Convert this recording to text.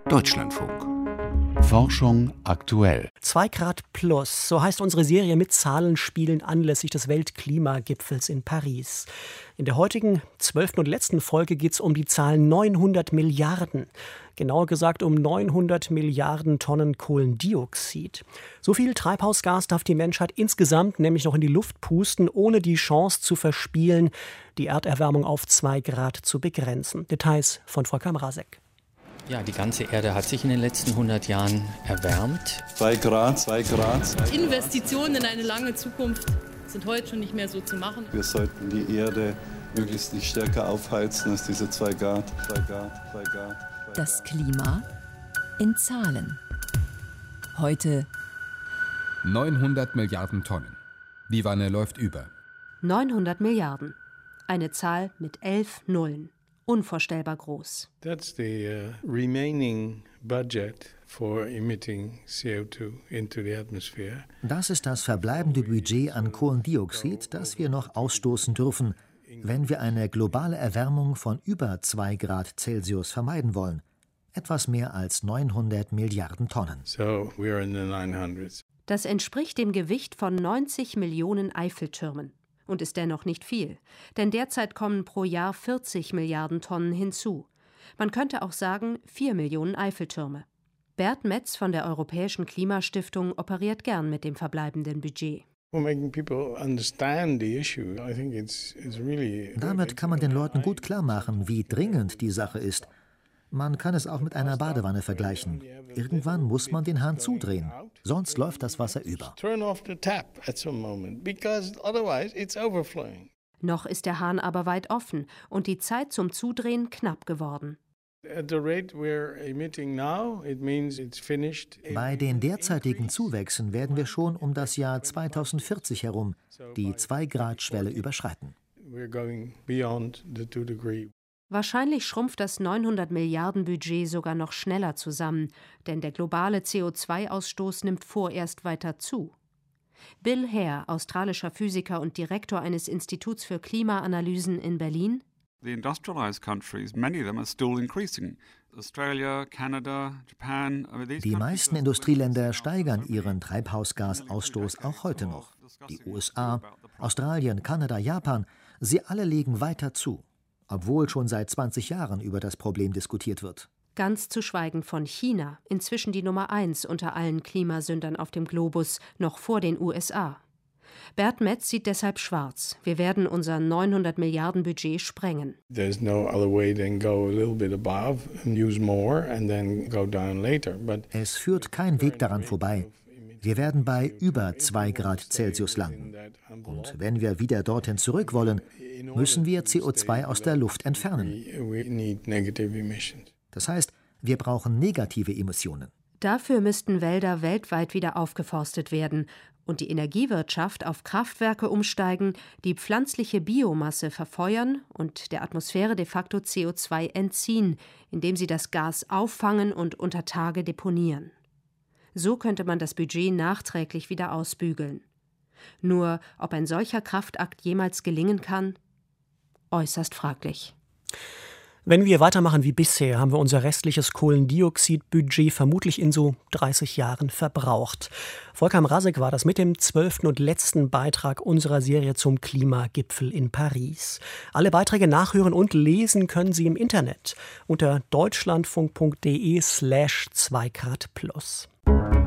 Deutschlandfunk. Forschung aktuell. 2 Grad plus, so heißt unsere Serie mit Zahlenspielen anlässlich des Weltklimagipfels in Paris. In der heutigen 12. und letzten Folge geht es um die Zahl 900 Milliarden. Genauer gesagt um 900 Milliarden Tonnen Kohlendioxid. So viel Treibhausgas darf die Menschheit insgesamt nämlich noch in die Luft pusten, ohne die Chance zu verspielen, die Erderwärmung auf 2 Grad zu begrenzen. Details von Volker Mrazek. Ja, die ganze Erde hat sich in den letzten 100 Jahren erwärmt. 2 Grad, 2 Grad. Investitionen in eine lange Zukunft sind heute schon nicht mehr so zu machen. Wir sollten die Erde möglichst nicht stärker aufheizen als diese 2 Grad, 2 Grad, 2 Grad. Das Klima in Zahlen. Heute 900 Milliarden Tonnen. Die Wanne läuft über. 900 Milliarden. Eine Zahl mit 11 Nullen. Unvorstellbar groß. That's the remaining budget for emitting CO2 into the atmosphere. Das ist das verbleibende Budget an Kohlendioxid, das wir noch ausstoßen dürfen, wenn wir eine globale Erwärmung von über 2 Grad Celsius vermeiden wollen. Etwas mehr als 900 Milliarden Tonnen. So we're in the 900s. Das entspricht dem Gewicht von 90 Millionen Eiffeltürmen. Und ist dennoch nicht viel, denn derzeit kommen pro Jahr 40 Milliarden Tonnen hinzu. Man könnte auch sagen 4 Millionen Eiffeltürme. Bert Metz von der Europäischen Klimastiftung operiert gern mit dem verbleibenden Budget. Damit kann man den Leuten gut klar machen, wie dringend die Sache ist. Man kann es auch mit einer Badewanne vergleichen. Irgendwann muss man den Hahn zudrehen, sonst läuft das Wasser über. Noch ist der Hahn aber weit offen und die Zeit zum Zudrehen knapp geworden. Bei den derzeitigen Zuwächsen werden wir schon um das Jahr 2040 herum die 2-Grad-Schwelle überschreiten. Wahrscheinlich schrumpft das 900 Milliarden Budget sogar noch schneller zusammen, denn der globale CO2-Ausstoß nimmt vorerst weiter zu. Bill Hare, australischer Physiker und Direktor eines Instituts für Klimaanalysen in Berlin: The industrialized countries, many of them are still increasing. Australia, Canada, Japan. Die meisten Industrieländer steigern ihren Treibhausgasausstoß auch heute noch. Die USA, Australien, Kanada, Japan, sie alle legen weiter zu, obwohl schon seit 20 Jahren über das Problem diskutiert wird. Ganz zu schweigen von China, inzwischen die Nummer 1 unter allen Klimasündern auf dem Globus, noch vor den USA. Bert Metz sieht deshalb schwarz. Wir werden unser 900 Milliarden Budget sprengen. There's no other way than go a little bit above and use more and then go down later. But es führt kein Weg daran vorbei. Wir werden bei über 2 Grad Celsius landen. Und wenn wir wieder dorthin zurück wollen, müssen wir CO2 aus der Luft entfernen. Das heißt, wir brauchen negative Emissionen. Dafür müssten Wälder weltweit wieder aufgeforstet werden und die Energiewirtschaft auf Kraftwerke umsteigen, die pflanzliche Biomasse verfeuern und der Atmosphäre de facto CO2 entziehen, indem sie das Gas auffangen und unter Tage deponieren. So könnte man das Budget nachträglich wieder ausbügeln. Nur, ob ein solcher Kraftakt jemals gelingen kann, äußerst fraglich. Wenn wir weitermachen wie bisher, haben wir unser restliches Kohlendioxidbudget vermutlich in so 30 Jahren verbraucht. Volker Mrazek war das mit dem 12. und letzten Beitrag unserer Serie zum Klimagipfel in Paris. Alle Beiträge nachhören und lesen können Sie im Internet unter deutschlandfunk.de/2 Grad plus.